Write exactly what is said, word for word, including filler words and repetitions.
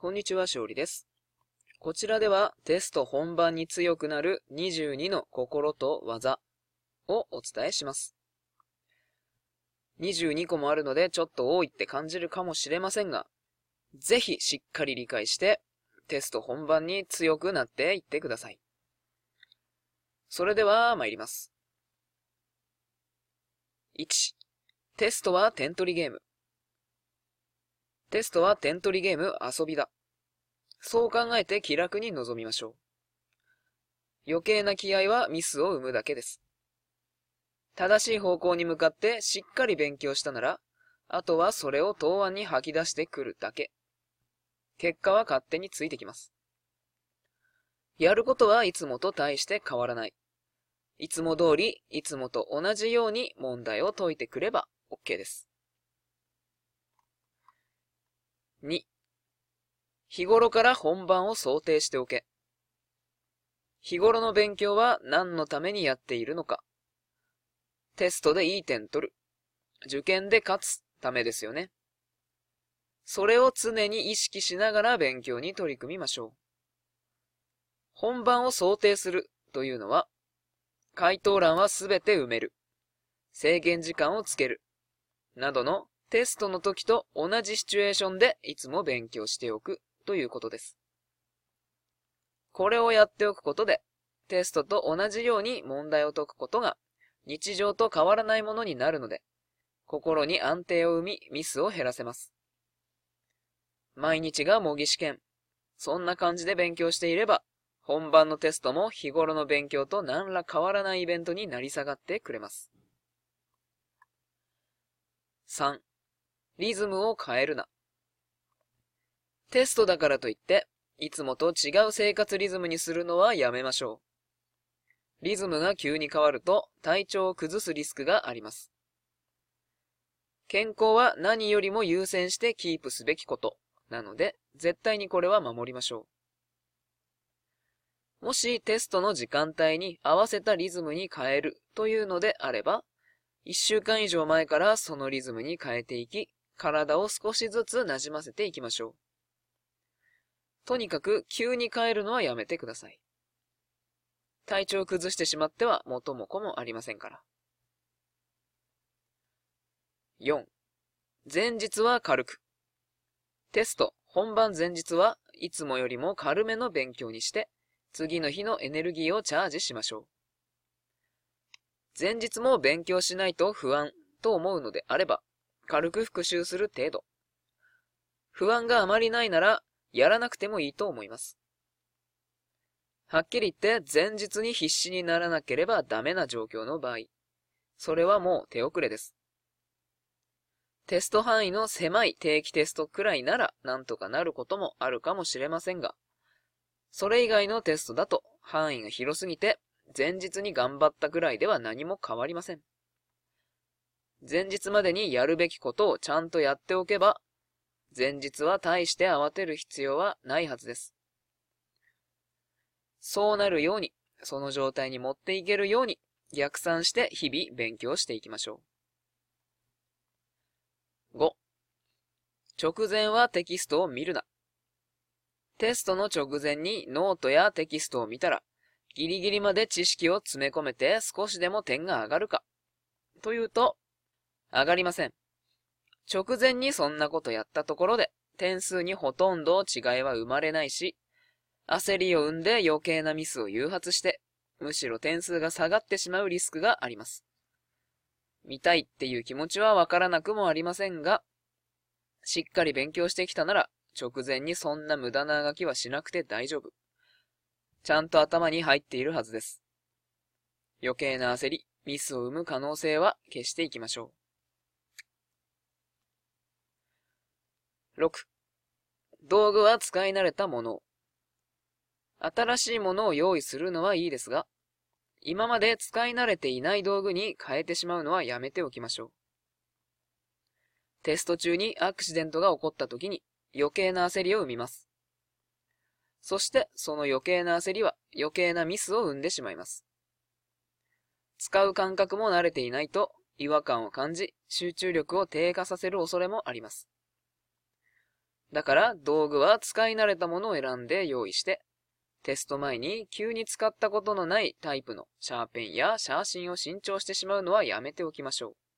こんにちは、しおりです。こちらではテスト本番に強くなるにじゅうにの心と技をお伝えします。にじゅうにこもあるのでちょっと多いって感じるかもしれませんが、ぜひしっかり理解してテスト本番に強くなっていってください。それでは参ります。いち. テストは点取りゲーム。テストは点取りゲーム遊びだ。そう考えて気楽に臨みましょう。余計な気合はミスを生むだけです。正しい方向に向かってしっかり勉強したなら、あとはそれを答案に吐き出してくるだけ。結果は勝手についてきます。やることはいつもと大して変わらない。いつも通り、いつもと同じように問題を解いてくれば OK です。に. 日頃から本番を想定しておけ。日頃の勉強は何のためにやっているのか。テストでいい点取る。受験で勝つためですよね。それを常に意識しながら勉強に取り組みましょう。本番を想定するというのは、回答欄はすべて埋める。制限時間をつける。などのテストの時と同じシチュエーションでいつも勉強しておくということです。これをやっておくことで、テストと同じように問題を解くことが日常と変わらないものになるので、心に安定を生みミスを減らせます。毎日が模擬試験。そんな感じで勉強していれば、本番のテストも日頃の勉強と何ら変わらないイベントになり下がってくれます。さん. リズムを変えるな。テストだからといって、いつもと違う生活リズムにするのはやめましょう。リズムが急に変わると体調を崩すリスクがあります。健康は何よりも優先してキープすべきことなので、絶対にこれは守りましょう。もしテストの時間帯に合わせたリズムに変えるというのであれば、いっしゅうかん以上前からそのリズムに変えていき、体を少しずつ馴染ませていきましょう。とにかく急に変えるのはやめてください。体調を崩してしまっては元も子もありませんから。よん. 前日は軽く。テスト、本番前日はいつもよりも軽めの勉強にして、次の日のエネルギーをチャージしましょう。前日も勉強しないと不安と思うのであれば、軽く復習する程度。不安があまりないなら、やらなくてもいいと思います。はっきり言って前日に必死にならなければダメな状況の場合、それはもう手遅れです。テスト範囲の狭い定期テストくらいならなんとかなることもあるかもしれませんが、それ以外のテストだと範囲が広すぎて前日に頑張ったくらいでは何も変わりません。前日までにやるべきことをちゃんとやっておけば、前日は大して慌てる必要はないはずです。そうなるように、その状態に持っていけるように、逆算して日々勉強していきましょう。ご. 直前はテキストを見るな。テストの直前にノートやテキストを見たら、ギリギリまで知識を詰め込めて少しでも点が上がるか。というと、上がりません。直前にそんなことやったところで、点数にほとんど違いは生まれないし、焦りを生んで余計なミスを誘発して、むしろ点数が下がってしまうリスクがあります。見たいっていう気持ちはわからなくもありませんが、しっかり勉強してきたなら、直前にそんな無駄なあがきはしなくて大丈夫。ちゃんと頭に入っているはずです。余計な焦り、ミスを生む可能性は消していきましょう。ろく. 道具は使い慣れたものを。新しいものを用意するのはいいですが、今まで使い慣れていない道具に変えてしまうのはやめておきましょう。テスト中にアクシデントが起こった時に余計な焦りを生みます。そしてその余計な焦りは余計なミスを生んでしまいます。使う感覚も慣れていないと違和感を感じ、集中力を低下させる恐れもあります。 だから道具は使い慣れたものを選んで用意して、テスト前に急に使ったことのないタイプのシャーペンやシャーシンを新調してしまうのはやめておきましょう。